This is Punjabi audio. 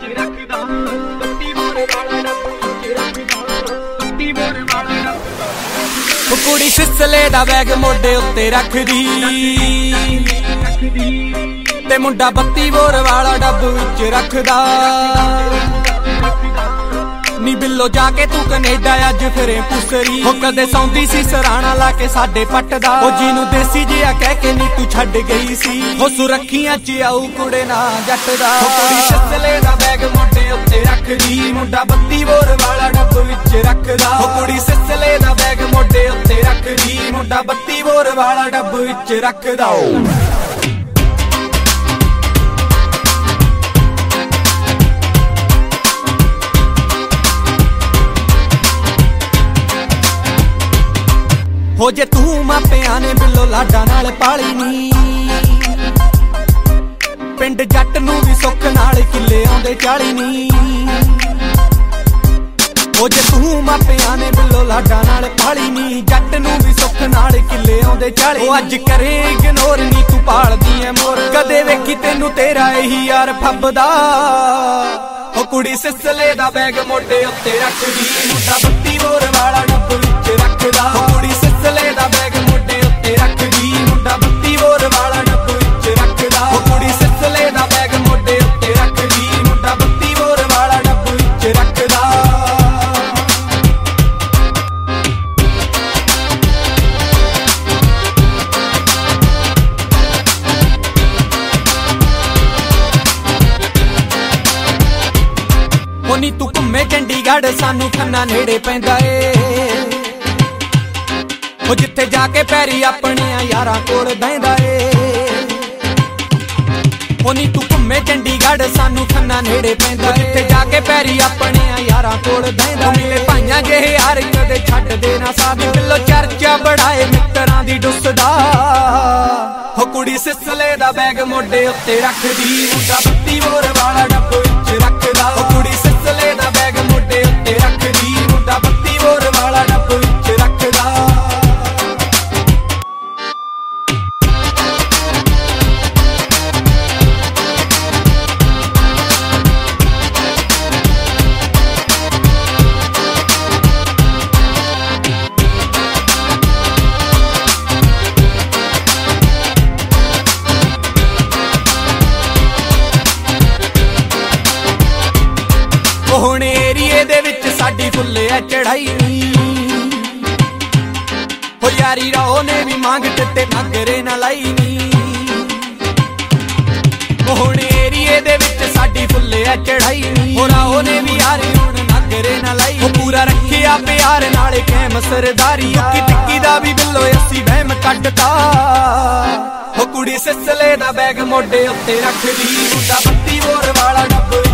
ਵਿੱਚ ਰੱਖਦਾ, ਬੱਤੀ ਬੋਰ ਵਾਲਾ ਡੱਬ ਵਿੱਚ ਰੱਖਦਾ, ਬੱਤੀ ਬੋਰ ਵਾਲਾ ਡੱਬ। ਉਹ ਕੁੜੀ ਸਿਸਲੇ ਦਾ ਬੈਗ ਮੋਢੇ ਉੱਤੇ ਰੱਖਦੀ ਤੇ ਮੁੰਡਾ 32 ਬੋਰ ਵਾਲਾ ਡੱਬ ਵਿੱਚ ਰੱਖਦਾ। ਨੀ ਬਿੱਲੋ ਜਾ ਕੇ ਤੂੰ ਕੈਨੇਡਾ ਅੱਜ ਫਿਰੇ ਪੁਸਰੀ, ਉਹ ਕਦੇ ਸੌਂਦੀ ਸੀ ਸਰਾਣਾ ਲਾ ਕੇ ਸਾਡੇ ਪੱਟ ਦਾ। ਉਹ ਜਿਹਨੂੰ ਦੇਸੀ ਜਿਹਾ ਕਹਿ ਕੇ ਨੀ ਤੂੰ ਛੱਡ ਗਈ ਸੀ, ਉਹ ਸੁਰੱਖੀਆਂ ਚ ਆਊ ਕੁੜੇ ਨਾ ਜੱਟ ਦਾ। ਉਹ ਕੁੜੀ ਸਿਸਲੇ ਦਾ ਬੈਗ ਮੋਢੇ ਉੱਤੇ ਰੱਖਦੀ, ਮੁੰਡਾ 32 ਬੋਰ ਵਾਲਾ ਡੱਬ ਵਿੱਚ ਰੱਖਦਾ। ਉਹ ਕੁੜੀ ਸਿਸਲੇ ਦਾ ਬੈਗ ਮੋਢੇ ਉੱਤੇ ਰੱਖਦੀ, ਮੁੰਡਾ 32 ਬੋਰ ਵਾਲਾ ਡੱਬ ਵਿੱਚ ਰੱਖਦਾ। ਹੋ ਜੇ ਤੂੰ ਮਾਪਿਆਂ ਨੇ ਬਿੱਲੋ ਲਾਡਾਂ ਨਾਲ ਪਾਲੀ ਨੀ, ਪਿੰਡ ਜੱਟ ਨੂੰ ਵੀ ਸੁੱਖ ਨਾਲ ਕਿੱਲੇ ਆਉਂਦੇ 40 ਨੀ। ਹੋ ਜੇ ਤੂੰ ਮਾਪਿਆਂ ਨੇ ਬਿੱਲੋ ਲਾਡਾਂ ਨਾਲ ਪਾਲੀ ਨੀ, ਜੱਟ ਨੂੰ ਵੀ ਸੁੱਖ ਨਾਲ ਕਿੱਲੇ ਆਉਂਦੇ 40। ਉਹ ਅੱਜ ਕਰੇ ਇਗਨੋਰ ਨੀ ਤੂੰ ਪਾਲਦੀ ਐ ਮੋਰ, ਕਦੇ ਵੇਖੀ ਤੈਨੂੰ ਤੇਰਾ ਇਹੀ ਯਾਰ ਫੱਬਦਾ। ਉਹ ਕੁੜੀ ਸਿਸਲੇ ਦਾ ਬੈਗ ਮੋਢੇ ਉੱਤੇ ਰੱਖਦੀ, ਮੁੰਡਾ 32 ਬੋਰ ਵਾਲਾ ਡੱਬ ਵਿੱਚ ਰੱਖਦਾ। ਉਹ ਕੁੜੀ ਸਿਸਲੇ ਦਾ ਬੈਗ ਮੋਢੇ ਉੱਤੇ ਰੱਖਦੀ, ਮੁੰਡਾ 32 ਬੋਰ ਵਾਲਾ ਡੱਬ ਵਿੱਚ ਰੱਖਦਾ। ਉਹ ਕੁੜੀ ਸਿਸਲੇ ਦਾ ਬੈਗ ਮੋਢੇ ਉੱਤੇ ਰੱਖਦੀ, ਮੁੰਡਾ 32 ਬੋਰ ਵਾਲਾ ਡੱਬ ਵਿੱਚ ਰੱਖਦਾ। ਉਹ ਨੀ ਤੂੰ ਘੁੰਮੇ ਚੰਡੀਗੜ੍ਹ ਸਾਨੂੰ ਖੰਨਾ ਨੇੜੇ ਪੈਂਦਾ ਏ, ਉਹ ਜਿੱਥੇ ਜਾ ਕੇ ਪੈਰੀ ਆਪਣੇ ਯਾਰਾਂ ਕੋਲ ਬਹਿੰਦਾ ਏ। ਉਹ ਨੀ ਤੂੰ ਘੁੰਮੇ ਚੰਡੀਗੜ੍ਹ ਸਾਨੂੰ ਖੰਨਾ ਨੇੜੇ ਪੈਂਦਾ, ਜਿੱਥੇ ਜਾ ਕੇ ਪੈਰੀ ਆਪਣੇ ਯਾਰਾਂ ਕੋਲ ਬਹਿੰਦਾ। ਮਿਲੇ ਭਾਈਆਂ ਜਿਹੇ ਯਾਰ ਕਦੇ ਛੱਡਦੇ ਨਾ ਸਾਥ, ਬਿੱਲੋ ਚਰਚਾ ਬੜਾਏ ਮਿੱਤਰਾਂ ਦੀ ਡੁੱਸਦਾ। ਉਹ ਕੁੜੀ ਸਿਸਲੇ ਦਾ ਬੈਗ ਮੋਢੇ ਉੱਤੇ ਰੱਖਦੀ, ਮੁੰਡਾ 32 ਬੋਰ ਵਾਲਾ ਡੱਬ ਵਿੱਚ ਰੱਖਦਾ। ਉਹ ਕੁੜੀ ਸਿਸਲੇ ਦਾ ਬੈਗ ਮੋਢੇ ਉੱਤੇ ਰੱਖਦੀ, ਮੁੰਡਾ 32 ਬੋਰ ਵਾਲਾ ਡੱਬ ਵਿੱਚ ਰੱਖਦਾ। ਹੁਣ ਏਰੀਏ ਦੇ ਵਿੱਚ ਸਾਡੀ ਫੁੱਲੇ ਆ ਚੜਾਈ, ਹੋ ਯਾਰੀ ਰਾਹ ਨੇ ਵੀ ਮੰਗ ਤੇ ਨਗਰੇ ਨਾ ਲਾਈ ਨੀ। ਹੁਣ ਏਰੀਏ ਦੇ ਵਿੱਚ ਸਾਡੀ ਫੁੱਲੇ ਆ ਚੜਾਈ, ਹੋ ਰਾਹ ਨੇ ਵੀ ਯਾਰੀ ਹੁਣ ਨਗਰੇ ਨਾ ਲਾਈ। ਉਹ ਪੂਰਾ ਰੱਖਿਆ ਪਿਆਰ ਨਾਲੇ ਕੈਮ ਸਰਦਾਰੀ, ਟਿੱਕੀ ਟਿੱਕੀ ਦਾ ਵੀ ਬਿੱਲੋ ਅਸੀਂ ਵਹਿਮ ਕੱਢਤਾ। ਉਹ ਕੁੜੀ ਸਿਸਲੇ ਦਾ ਬੈਗ ਮੋਢੇ ਉੱਤੇ ਰੱਖਦੀ, ਮੁੰਡਾ 32 ਬੋਰ ਵਾਲਾ ਡੱਬ